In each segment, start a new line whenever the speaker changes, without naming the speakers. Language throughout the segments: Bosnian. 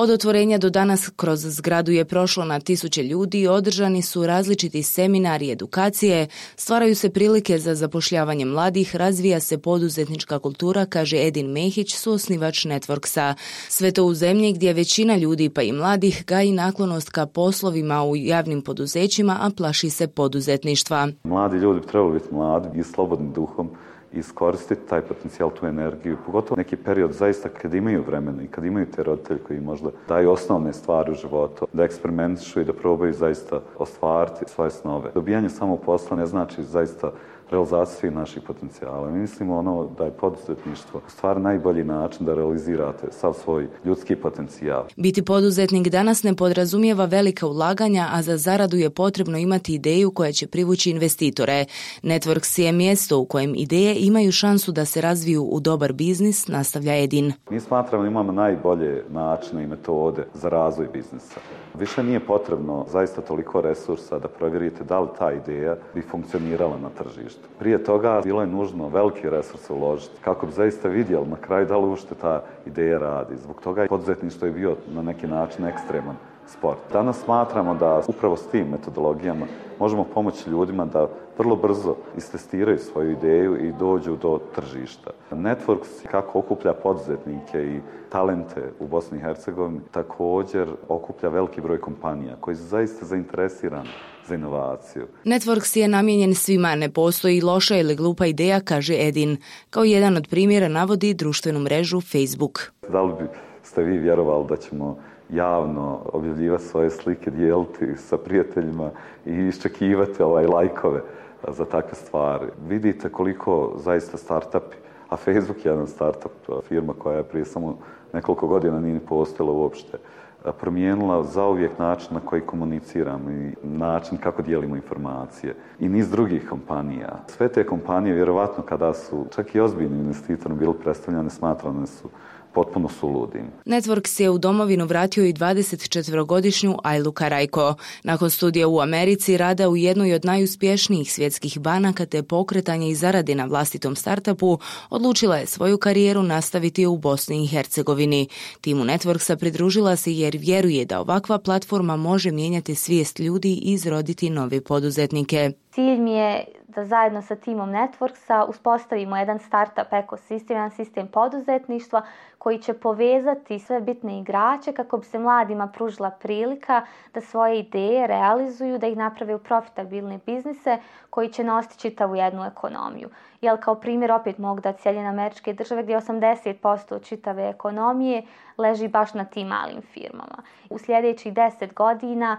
Od otvorenja do danas kroz zgradu je prošlo na tisuće ljudi, održani su različiti seminari i edukacije, stvaraju se prilike za zapošljavanje mladih, razvija se poduzetnička kultura, kaže Edin Mehić, suosnivač Networksa. Sve to u zemlji gdje većina ljudi pa i mladih gaji naklonost ka poslovima u javnim poduzećima, a plaši se poduzetništva.
Mladi ljudi bi trebali biti mladi i slobodni duhom, iskoristiti taj potencijal, tu energiju, pogotovo neki period zaista kad imaju vremena i kad imaju te roditelji koji možda daju osnovne stvari u životu, da eksperimentišu i da probaju zaista ostvariti svoje snove. Dobijanje samog posla ne znači zaista realizaciju naših potencijala. Mi mislimo da je poduzetništvo stvar najbolji način da realizirate sav svoj ljudski potencijal.
Biti poduzetnik danas ne podrazumijeva velika ulaganja, a za zaradu je potrebno imati ideju koja će privući investitore. Networks je mjesto u kojem ideje imaju šansu da se razviju u dobar biznis, nastavlja Edin.
Mi smatramo da imamo najbolje načine i metode za razvoj biznisa. Više nije potrebno zaista toliko resursa da provjerite da li ta ideja bi funkcionirala na tržištu. Prije toga bilo je nužno veliki resurs uložiti kako bi zaista vidjeli na kraju da li uopšte ta ideja radi. Zbog toga poduzetništvo je bio na neki način ekstreman sport. Danas smatramo da upravo s tim metodologijama možemo pomoći ljudima da vrlo brzo istestiraju svoju ideju i dođu do tržišta. Networks kako okuplja poduzetnike i talente u Bosni i Hercegovini također okuplja veliki broj kompanija koji su zaista zainteresirani za inovaciju.
Networks je namijenjen svima, ne postoji loša ili glupa ideja, kaže Edin. Kao jedan od primjera navodi društvenu mrežu Facebook.
Da li ste vi vjerovali da ćemo javno objavljivati svoje slike, dijeliti sa prijateljima i iščekivati lajkove za takve stvari? Vidite koliko zaista startupi, a Facebook je jedan startup, firma koja je prije samo nekoliko godina nije postojala uopšte, promijenila zauvijek način na koji komuniciramo i način kako dijelimo informacije i niz drugih kompanija. Sve te kompanije, vjerovatno kada su čak i ozbiljni investitori bili predstavljane, smatrane su potpuno suludim.
Networks je u domovinu vratio i 24-godišnju Ajlu Karajko. Nakon studija u Americi, rada u jednoj od najuspješnijih svjetskih banaka te pokretanje i zarade na vlastitom startupu, odlučila je svoju karijeru nastaviti u Bosni i Hercegovini. Timu Networksa pridružila se jer vjeruje da ovakva platforma može mijenjati svijest ljudi i izroditi nove poduzetnike.
Cilj mi je da zajedno sa timom Networksa uspostavimo jedan startup ekosistem, jedan sistem poduzetništva koji će povezati sve bitne igrače kako bi se mladima pružila prilika da svoje ideje realizuju, da ih naprave u profitabilne biznise koji će nositi čitavu jednu ekonomiju. Jer kao primjer opet mogu dati Sjedinjene Američke Države gdje 80% od čitave ekonomije leži baš na tim malim firmama. U sljedećih 10 godina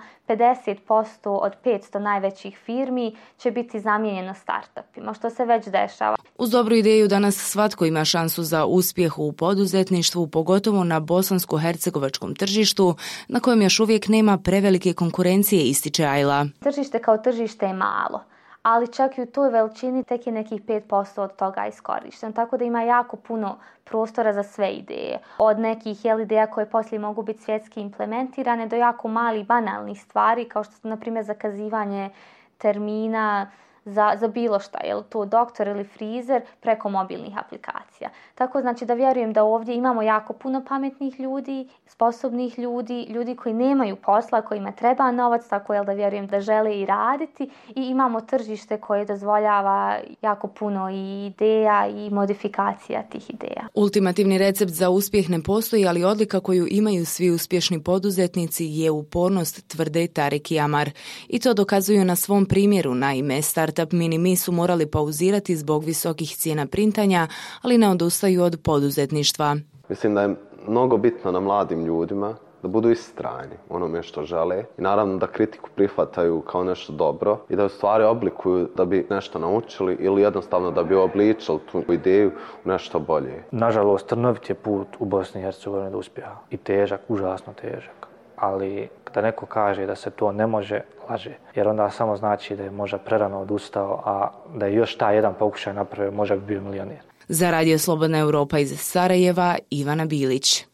50% od 500 najvećih firmi će biti zamijenjeno startupima, što se već dešava.
Uz dobru ideju danas svatko ima šansu za uspjeh u poduzetništvu, pogotovo na bosansko-hercegovačkom tržištu, na kojem još uvijek nema prevelike konkurencije, ističe Ajla.
Tržište kao tržište je malo, ali čak i u toj veličini tek je nekih 5% od toga iskorišteno. Tako da ima jako puno prostora za sve ideje. Od nekih ideja koje poslije mogu biti svjetski implementirane do jako malih banalnih stvari kao što su na primjer zakazivanje termina za bilo šta, je li to doktor ili frizer, preko mobilnih aplikacija. Tako znači da vjerujem da ovdje imamo jako puno pametnih ljudi, sposobnih ljudi, ljudi koji nemaju posla, kojima treba novac, tako da vjerujem da žele i raditi i imamo tržište koje dozvoljava jako puno i ideja i modifikacija tih ideja.
Ultimativni recept za uspjeh ne postoji, ali odlika koju imaju svi uspješni poduzetnici je upornost, tvrde Tarik i Amar. I to dokazuju na svom primjeru. Naime, startup Mini-Me su morali pauzirati zbog visokih cijena printanja, ali ne odustaju od poduzetništva.
Mislim da je mnogo bitno na mladim ljudima da budu istrajni u onome što žele i naravno da kritiku prihvataju kao nešto dobro i da u stvari oblikuju da bi nešto naučili ili jednostavno da bi obličili tu ideju u nešto bolje.
Nažalost, trnovit je put u Bosni i Hercegovini do uspjeha i težak, užasno težak. Ali kada neko kaže da se to ne može, laže. Jer onda samo znači da je možda prerano odustao, a da je još taj jedan pokušaj napravio, možda bi bio milioner.
Za Radio Slobodna Europa iz Sarajeva, Ivana Bilić.